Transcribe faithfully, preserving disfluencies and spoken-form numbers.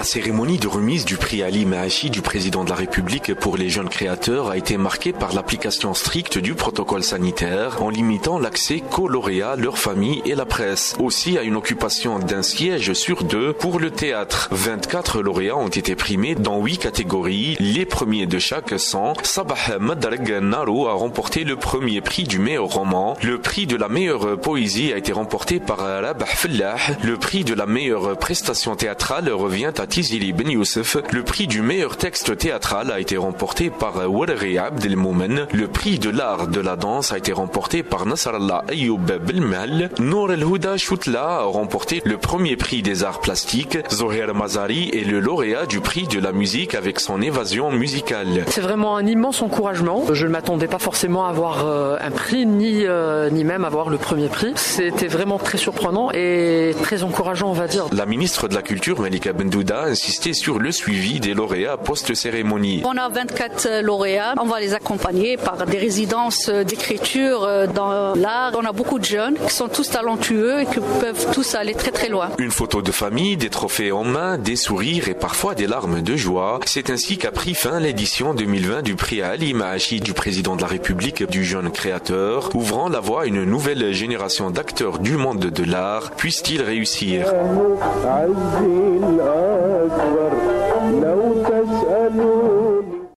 cérémonie de remise du prix Ali Maachi du président de la République pour les jeunes créateurs a été marquée par l'application stricte du protocole sanitaire en limitant l'accès qu'aux lauréats, leurs familles et la presse. Aussi à une occupation d'un siège sur deux pour le théâtre. vingt-quatre lauréats ont été primés dans huit catégories. Les premiers de chaque sont Sabah Madarg Naro a remporté le premier prix du meilleur roman. Le prix de la meilleure poésie a été remporté par Rabah Fallah. Le prix de la meilleure prestation théâtrale revient à Tizili Ben Youssef. Le prix du meilleur texte théâtral a été remporté par Waraghi Abdelmoumen. Le prix de l'art de la danse a été remporté par Nasrallah Ayoub Belmal. Nour El Houda Choutla a remporté le premier prix des arts plastiques. Zoher Mazari est le lauréat du prix de la musique avec son évasion musicale. C'est vraiment un immense encouragement. Je ne m'attendais pas forcément à avoir euh, un prix ni, euh, ni même avoir le premier prix. C'était vraiment très surprenant et très encourageant, on va dire. La ministre de la Culture, Malika Bendouda, a insisté sur le suivi des lauréats post-cérémonie. On a vingt-quatre lauréats. On va les accompagner par des résidences d'écriture dans l'art. On a beaucoup de jeunes qui sont tous talentueux et qui peuvent tous aller très très loin. Une photo de famille, des trophées en main, des sourires et parfois des larmes de joie. C'est ainsi qu'a pris fin l'édition deux mille vingt du prix Ali Maachi du président de la République du jeune créateur, ouvrant la voie à une nouvelle génération d'acteurs du monde de l'art. Puisse-t-il réussir? عزي الأكبر لو تسألوا